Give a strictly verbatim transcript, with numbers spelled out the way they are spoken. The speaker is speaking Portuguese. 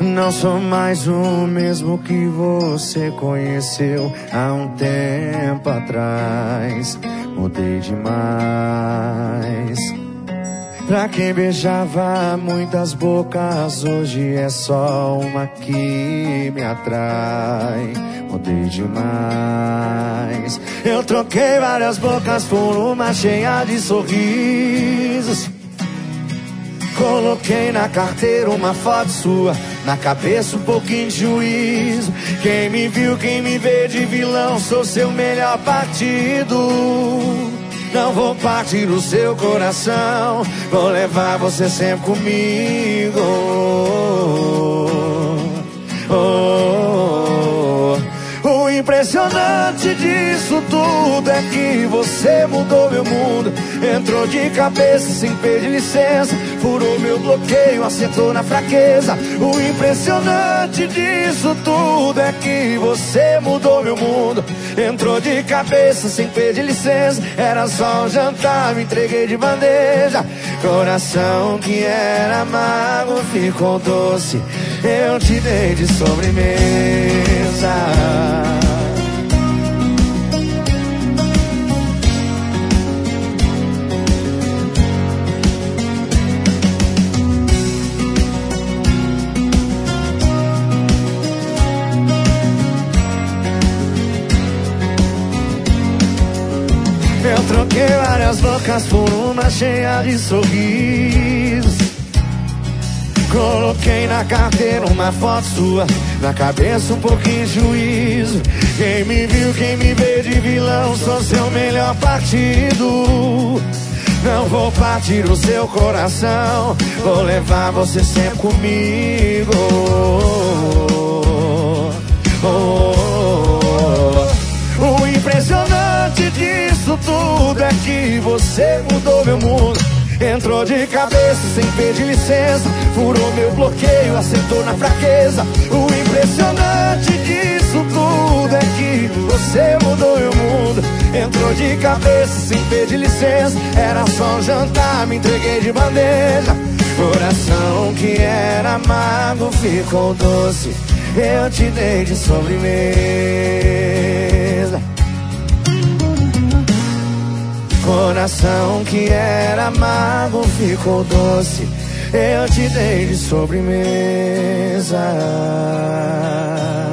Não sou mais o mesmo que você conheceu há um tempo atrás. Mudei demais. Pra quem beijava muitas bocas, hoje é só uma que me atrai. Mudei demais. Eu troquei várias bocas por uma cheia de sorrisos. Coloquei na carteira uma foto sua, na cabeça um pouquinho de juízo. Quem me viu, quem me vê de vilão, sou seu melhor partido. Não vou partir o seu coração, vou levar você sempre comigo. Oh, oh, oh. O impressionante disso tudo é que você mudou meu mundo. Entrou de cabeça sem pedir licença, furou meu bloqueio, acertou na fraqueza. O impressionante disso tudo é que você mudou meu mundo. Entrou de cabeça sem pedir licença, era só um jantar, me entreguei de bandeja. Coração que era amargo ficou doce, eu te dei de sobremesa. Eu troquei várias bocas por uma cheia de sorrisos. Coloquei na carteira uma foto sua, na cabeça um pouquinho de juízo. Quem me viu, quem me vê de vilão, sou seu melhor partido. Não vou partir o seu coração, vou levar você sempre comigo. Oh, oh, oh. O impressionante disso tudo é que você mudou meu mundo. Entrou de cabeça sem pedir licença, furou meu bloqueio, acertou na fraqueza. O impressionante disso tudo é que você mudou meu mundo. Entrou de cabeça sem pedir licença, era só um jantar, me entreguei de bandeja. Coração que era amargo ficou doce, eu te dei de sobremesa. Coração que era amargo ficou doce, eu te dei de sobremesa.